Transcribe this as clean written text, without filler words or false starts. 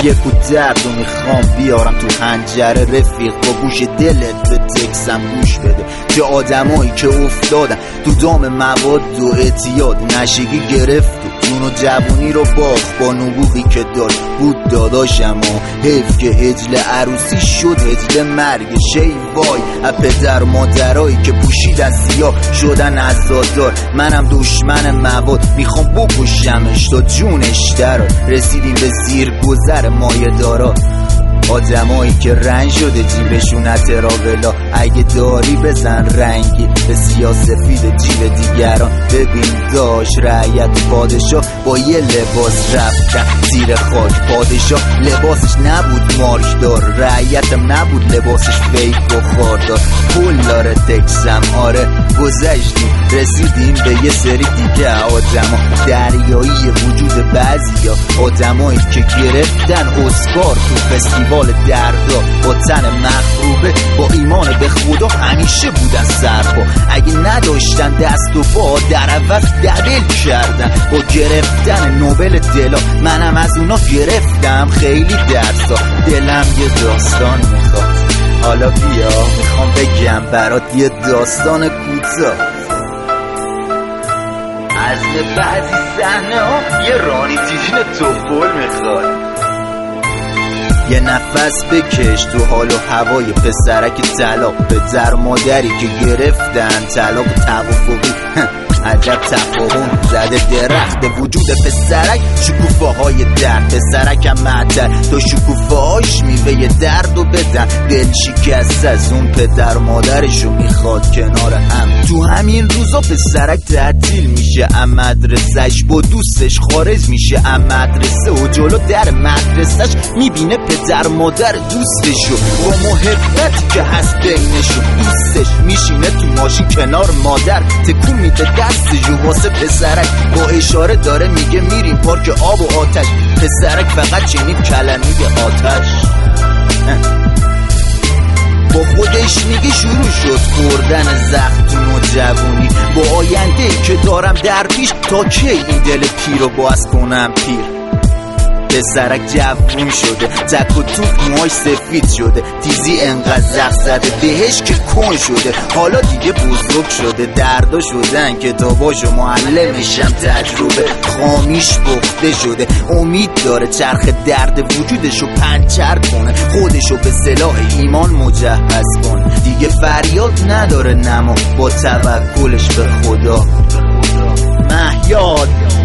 یک و درد و میخوام بیارم تو حنجره رفیق، با گوش دلت به تکسم گوش بده. چه آدمایی که افتادن تو دام مواد و اعتیاد، نشگی گرفت و جون و جوونی رو باخت با نبوغی که داشت بود داداشم. و حیف که هجل عروسی شد هجل مرگش. ای وای از پدر مادرایی که پوشیدن سیاه شدن عزادار. منم دشمن مواد میخوام بکشمش تا جونش دراد. رسیدیم به زیر گذر مایه دارا، آدمایی که رنگ شده جیبشون اتراولا. اگه داری بزن رنگی به سیاسفید جیب دیگران. ببین داشت رعیت پادشاه با یه لباس رفتن زیر خاک. پادشاه لباسش نبود مارکدار، رعیتم نبود لباسش فیک و خاردار. پولدار تکسم آره گذشتیم رسیدیم به یه سری دیگه آدما. دریایی وجود بعضیا، آدمایی که گرفتن اسکار تو فستیوال دردا. با تن مخروبه با ایمان به خدا همیشه بودن سرپا. اگه نداشتن دست و پا در عوض دبل کردن با گرفتن نوبل دلا. منم از اونا گرفتم خیلی درسا. دلم یه داستان میخواد، حالا بیا میخوام بگم برات یه داستان کوتاه. از بعضی صحنه ها یه رانی تیشن توفول میخواد. یه نفس بکش تو حال و هوای پسرک طلاق. پدر مادری که گرفتن طلاق توافقی. عجب تفاهم زده درخت وجود پسرک. شکوفه های درد پسرکم معطل تا شکوفه هاش میوه درد و بدن. دل شکست از اون پدر مادرشو میخواد کنار هم. تو همین روزا پسرک تعطیل میشه ام مدرسهش، با دوستش خارج میشه ام مدرسه و جلو در مدرسهش میبینه پدر مادر دوستشو. با محبتی که هست بینشون دوستش میشینه تو ماشین کنار مادر تکون میده دستشو واسه پسرک. با اشاره داره میگه میریم پارک آب و آتش. پسرک فقط شنید کلمه آتش. با خودش میگه شروع شد خوردن زخم تو نوجوانی. با آینده که دارم در پیش تا کی این دل پیر رو باز کنم پیر. پسرک جوون شده تک و توپ موهاش سفید شده. تیزی انقدر زخم زده بهش که کن شده. حالا دیگه بزرگ شده دردا شدن کتاباش و معلمشم تجربه. خامیش بخته شده امید داره چرخ درد وجودشو پنچر کنه. خودشو به سلاح ایمان مجهز کنه. دیگه فریاد نداره نما با توکلش به خدا. مهیاد